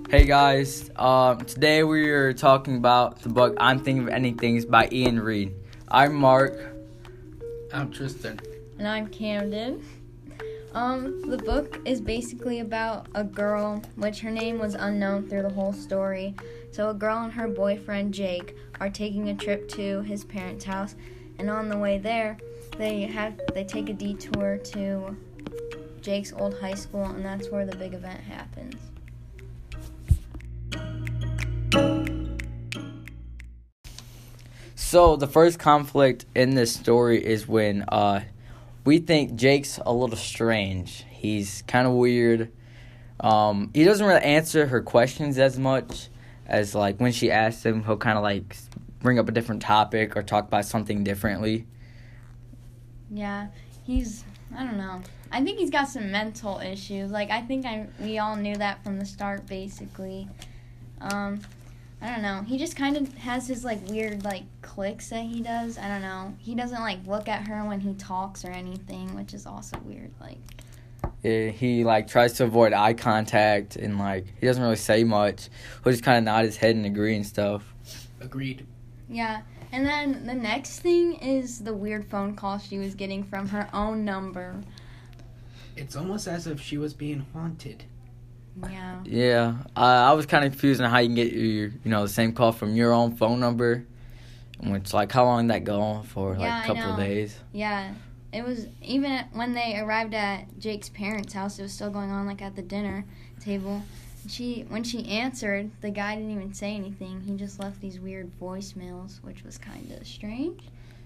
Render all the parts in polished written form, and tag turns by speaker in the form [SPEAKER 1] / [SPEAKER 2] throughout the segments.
[SPEAKER 1] Hey guys, today we are talking about the book I'm Thinking of Ending Things by Ian Reid. I'm Mark.
[SPEAKER 2] I'm Tristan.
[SPEAKER 3] And I'm Camden. The book is basically about a girl, which her name was unknown through the whole story. So a girl and her boyfriend, Jake, are taking a trip to his parents' house, and on the way there, they take a detour to Jake's old high school, and that's where the big event happens.
[SPEAKER 1] So the first conflict in this story is when we think Jake's a little strange. He's kind of weird. He doesn't really answer her questions as much as like when she asks him, he'll kind of like bring up a different topic or talk about something differently.
[SPEAKER 3] Yeah, I don't know. I think he's got some mental issues. Like, I think we all knew that from the start, basically. I don't know. He just kind of has his, like, weird, like, clicks that he does. I don't know. He doesn't, like, look at her when he talks or anything, which is also weird. Like,
[SPEAKER 1] yeah, he, like, tries to avoid eye contact and, like, he doesn't really say much. He'll just kind of nod his head and agree and stuff.
[SPEAKER 2] Agreed.
[SPEAKER 3] Yeah. And then the next thing is the weird phone call she was getting from her own number.
[SPEAKER 2] It's almost as if she was being haunted.
[SPEAKER 3] Yeah.
[SPEAKER 1] Yeah, I was kind of confused on how you can get the same call from your own phone number, which, like, how long did that go on for, like, a couple of days?
[SPEAKER 3] Yeah, it was, even when they arrived at Jake's parents' house, it was still going on, like, at the dinner table. When she answered, the guy didn't even say anything. He just left these weird voicemails, which was kind of strange.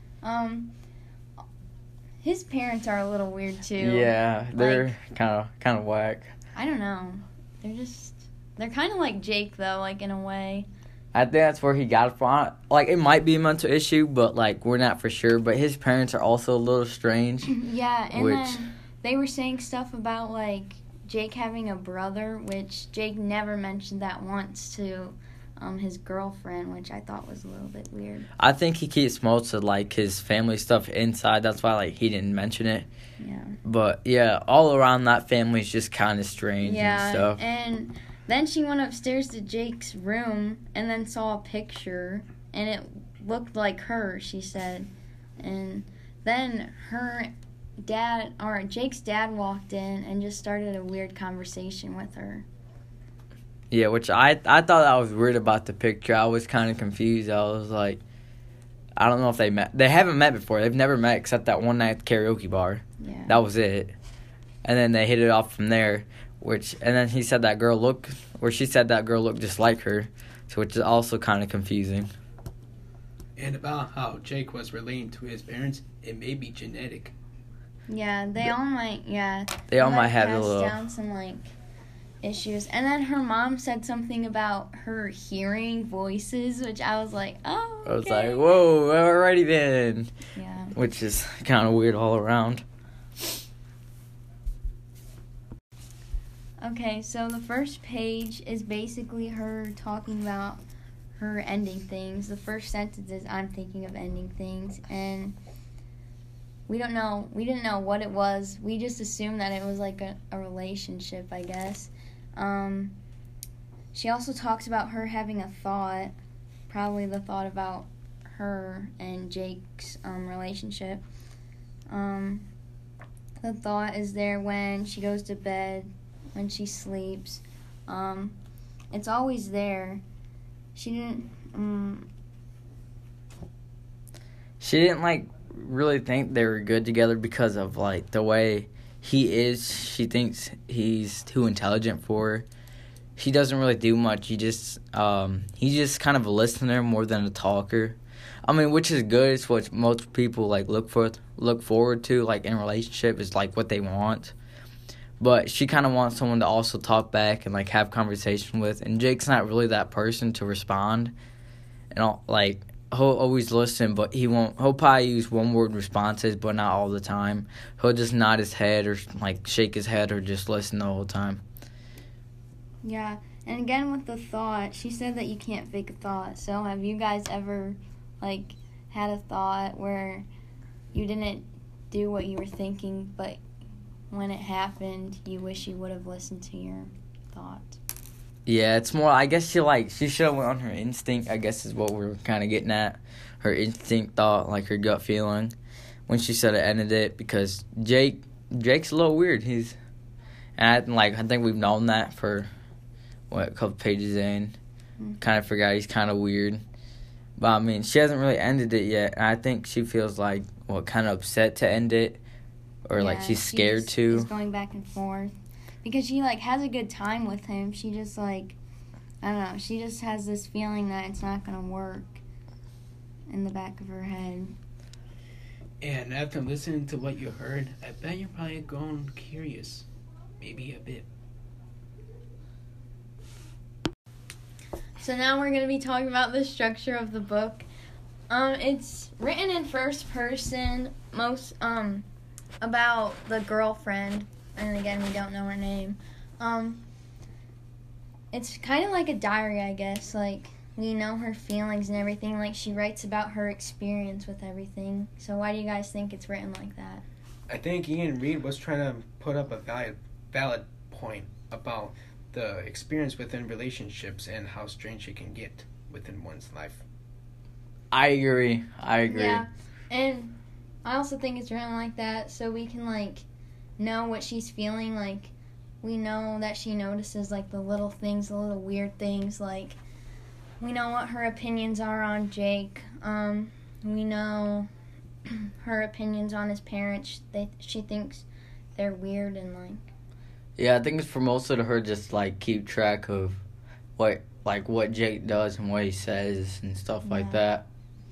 [SPEAKER 3] His parents are a little weird, too.
[SPEAKER 1] Yeah, they're kind of whack.
[SPEAKER 3] I don't know. They're kind of like Jake, though, like, in a way.
[SPEAKER 1] I think that's where he got it from. Like, it might be a mental issue, but, like, we're not for sure. But his parents are also a little strange.
[SPEAKER 3] Yeah, and then they were saying stuff about, like, Jake having a brother, which Jake never mentioned that once to his girlfriend, which I thought was a little bit weird.
[SPEAKER 1] I think he keeps most of, like, his family stuff inside. That's why, like, he didn't mention it.
[SPEAKER 3] Yeah.
[SPEAKER 1] But, yeah, all around that family is just kind of strange and stuff.
[SPEAKER 3] And then she went upstairs to Jake's room and then saw a picture, and it looked like her, she said. And then Jake's dad walked in and just started a weird conversation with her.
[SPEAKER 1] Yeah, which I thought that was weird about the picture. I was kind of confused. I was like, I don't know if they met. They haven't met before. They've never met except that one night at the karaoke bar.
[SPEAKER 3] Yeah.
[SPEAKER 1] That was it. And then they hit it off from there. And then she said that girl looked just like her, which is also kind of confusing.
[SPEAKER 2] And about how Jake was relating to his parents, it may be genetic.
[SPEAKER 3] Yeah, they all might have
[SPEAKER 1] a little
[SPEAKER 3] down some, like, issues. And then her mom said something about her hearing voices, which I was like, oh, okay.
[SPEAKER 1] I was like, whoa, alrighty then.
[SPEAKER 3] Yeah.
[SPEAKER 1] Which is kind of weird all around.
[SPEAKER 3] Okay, so the first page is basically her talking about her ending things. The first sentence is, I'm thinking of ending things, and we didn't know what it was. We just assumed that it was like a relationship, I guess. She also talks about her having a thought, probably the thought about her and Jake's relationship. The thought is there when she goes to bed, when she sleeps. It's always there. She didn't
[SPEAKER 1] like really think they were good together because of, like, the way he is. She thinks he's too intelligent for her. He doesn't really do much. He's just kind of a listener more than a talker. I mean, which is good. It's what most people, like, look forward to, like, in a relationship, is, like, what they want. But she kind of wants someone to also talk back and, like, have conversation with. And Jake's not really that person to respond. And, like, he'll always listen, but he'll probably use one-word responses, but not all the time. He'll just nod his head or, like, shake his head or just listen the whole time.
[SPEAKER 3] Yeah, and again with the thought, she said that you can't fake a thought. So have you guys ever, like, had a thought where you didn't do what you were thinking, but when it happened, you wish you would have listened to your thought?
[SPEAKER 1] Yeah, it's more. I guess she should have went on her instinct. I guess is what we're kind of getting at. Her instinct thought, like her gut feeling, when she should have ended it, because Jake's a little weird. I think we've known that for a couple pages in. Kind of forgot he's kind of weird. But I mean, she hasn't really ended it yet. And I think she feels like kind of upset to end it, or like she's scared to.
[SPEAKER 3] She's going back and forth because she has a good time with him. She just I don't know. She just has this feeling that it's not gonna work in the back of her head.
[SPEAKER 2] And after listening to what you heard, I bet you're probably grown curious. Maybe a bit.
[SPEAKER 3] So now we're going to be talking about the structure of the book. It's written in first person, about the girlfriend, and again, we don't know her name. It's kind of like a diary, I guess. We know her feelings and everything. She writes about her experience with everything. So why do you guys think it's written like that?
[SPEAKER 2] I think Ian Reed was trying to put up a valid point about the experience within relationships and how strange it can get within one's life.
[SPEAKER 1] I agree.
[SPEAKER 3] Yeah, and I also think it's written like that so we can know what she's feeling. We know that she notices the little things, the little weird things. We know what her opinions are on Jake. We know her opinions on his parents. She thinks they're weird and
[SPEAKER 1] Yeah, I think it's for most of her just keep track of what Jake does and what he says and stuff like that.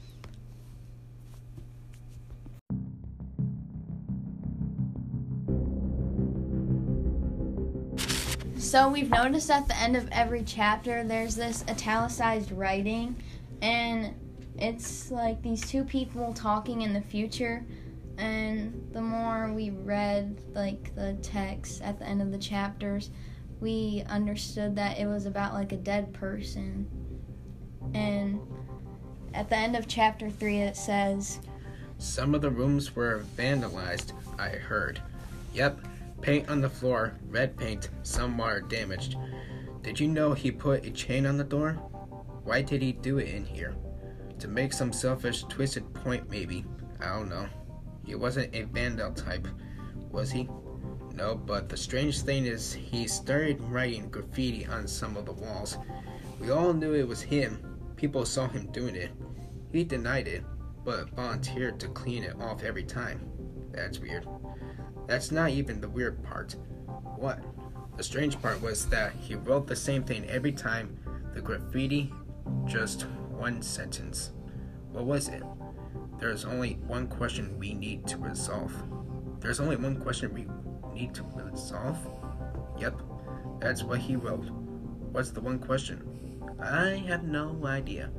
[SPEAKER 3] So we've noticed at the end of every chapter there's this italicized writing, and it's these two people talking in the future. And the more we read the text at the end of the chapters, we understood that it was about a dead person. And at the end of chapter 3 it says,
[SPEAKER 2] "Some of the rooms were vandalized, I heard. Yep, paint on the floor, red paint, some wire damaged. Did you know he put a chain on the door? Why did he do it in here? To make some selfish, twisted point maybe. I don't know. He wasn't a vandal type, was he? No, but the strange thing is he started writing graffiti on some of the walls. We all knew it was him. People saw him doing it. He denied it, but volunteered to clean it off every time. That's weird. That's not even the weird part. What? The strange part was that he wrote the same thing every time. The graffiti, just one sentence. What was it? There's only one question we need to resolve. There's only one question we need to resolve? Yep, that's what he wrote. What's the one question? I have no idea.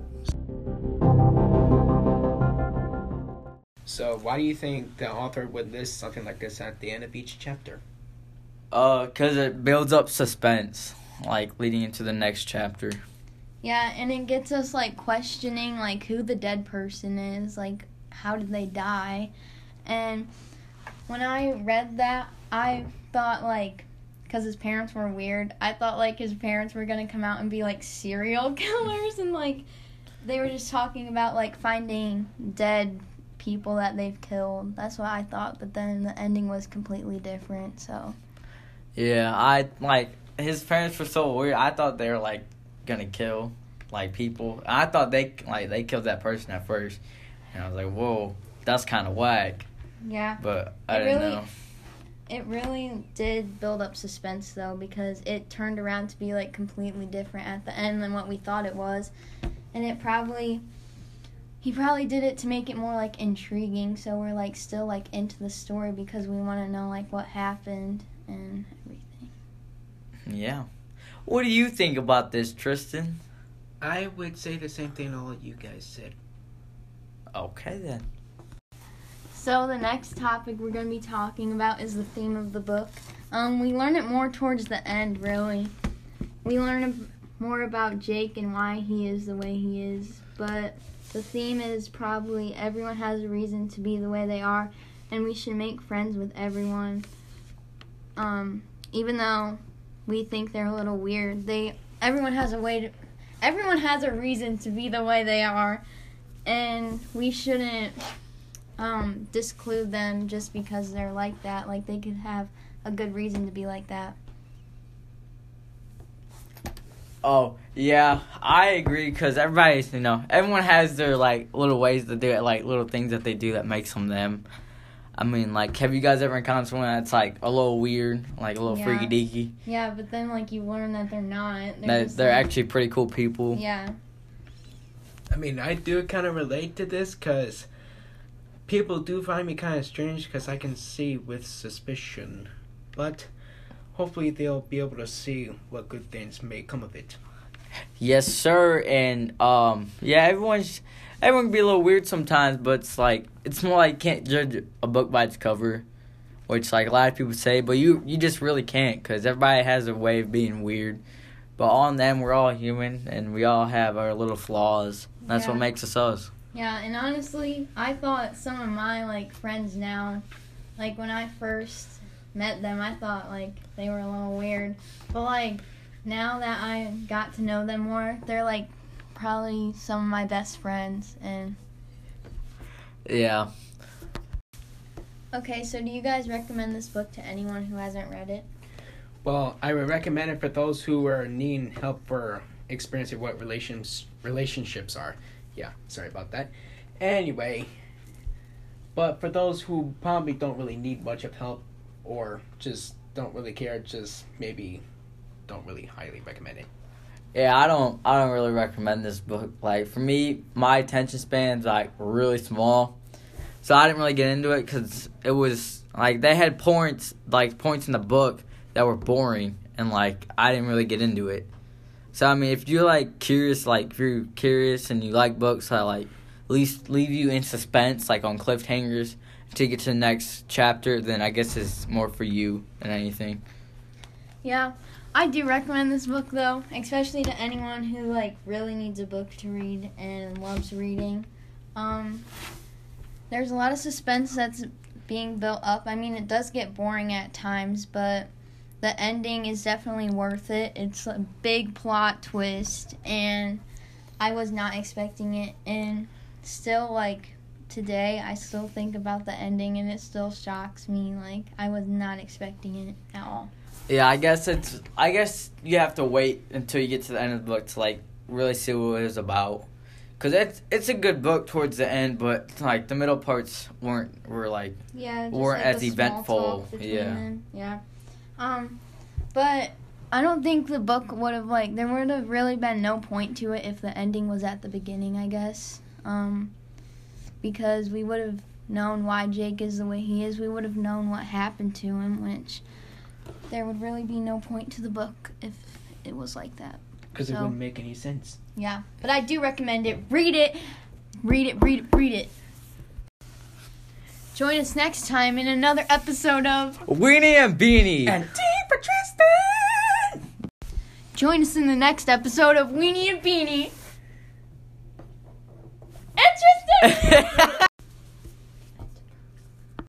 [SPEAKER 2] So why do you think the author would list something like this at the end of each chapter?
[SPEAKER 1] 'Cause it builds up suspense, leading into the next chapter.
[SPEAKER 3] Yeah, and it gets us questioning who the dead person is, how did they die? And when I read that, I thought because his parents were weird, I thought his parents were gonna come out and be serial killers, and they were just talking about finding dead people that they've killed. That's what I thought, but then the ending was completely different. So
[SPEAKER 1] yeah, his parents were so weird. I thought they were gonna kill people. I thought they killed that person at first, and I was like, whoa, that's kind of whack.
[SPEAKER 3] Yeah,
[SPEAKER 1] but I didn't know.
[SPEAKER 3] It really did build up suspense though, because it turned around to be completely different at the end than what we thought it was, and he probably did it to make it more intriguing, so we're still into the story because we want to know what happened and everything.
[SPEAKER 1] Yeah. What do you think about this, Tristan?
[SPEAKER 2] I would say the same thing all you guys said.
[SPEAKER 1] Okay then.
[SPEAKER 3] So the next topic we're going to be talking about is the theme of the book. We learn it more towards the end, really. We learn more about Jake and why he is the way he is, but the theme is probably everyone has a reason to be the way they are, and we should make friends with everyone. Even though we think they're a little weird, they everyone has a reason to be the way they are, and we shouldn't disclude them just because they're like that. Like, they could have a good reason to be like that.
[SPEAKER 1] Oh, yeah, I agree, because everyone has their, like, little ways to do it, like, little things that they do that makes them them. I mean, like, have you guys ever encountered someone that's, like, a little weird, like, a little freaky-deaky?
[SPEAKER 3] Yeah, but then, like, you learn that they're not.
[SPEAKER 1] They're actually pretty cool people.
[SPEAKER 3] Yeah.
[SPEAKER 2] I mean, I do kind of relate to this, because people do find me kind of strange, because I can see with suspicion. But hopefully they'll be able to see what good things may come of it.
[SPEAKER 1] Yes, sir. And yeah, everyone can be a little weird sometimes, but it's more like you can't judge a book by its cover, which like a lot of people say, but you just really can't, because everybody has a way of being weird. But on them, we're all human, and we all have our little flaws. That's what makes us us.
[SPEAKER 3] Yeah, and honestly, I thought some of my like friends now, like when I first met them, I thought like they were a little weird, but like now that I got to know them more, they're like probably some of my best friends. And
[SPEAKER 1] yeah.
[SPEAKER 3] Okay, so do you guys recommend this book to anyone who hasn't read it?
[SPEAKER 2] Well, I would recommend it for those who are needing help for experiencing what relationships are. Yeah, sorry about that. Anyway, but for those who probably don't really need much of help, or just don't really care, just maybe don't really highly recommend it.
[SPEAKER 1] Yeah, I don't really recommend this book. Like, for me, my attention span's like really small, so I didn't really get into it, because it was like they had points in the book that were boring, and like I didn't really get into it. So I mean, if you're like curious, like if you're curious and you like books that like at least leave you in suspense, like on cliffhangers, to get to the next chapter, then I guess it's more for you than anything.
[SPEAKER 3] Yeah, I do recommend this book though, especially to anyone who like really needs a book to read and loves reading. There's a lot of suspense that's being built up. I mean, it does get boring at times, but the ending is definitely worth it. It's a big plot twist, and I was not expecting it. And still, like, today, I still think about the ending, and it still shocks me. Like, I was not expecting it at all.
[SPEAKER 1] Yeah, I guess you have to wait until you get to the end of the book to, like, really see what it was about. Because it's a good book towards the end, but, like, the middle parts weren't as eventful.
[SPEAKER 3] Yeah. But I don't think the book would have, like, there would have really been no point to it if the ending was at the beginning, I guess. Because we would have known why Jake is the way he is. We would have known what happened to him, which there would really be no point to the book if it was like that.
[SPEAKER 2] Because it wouldn't make any sense.
[SPEAKER 3] Yeah, but I do recommend it. Read it. Read it, read it, read it. Join us next time in another episode of
[SPEAKER 1] Weenie and Beanie
[SPEAKER 2] and Tea for Tristan.
[SPEAKER 3] Join us in the next episode of Weenie and Beanie.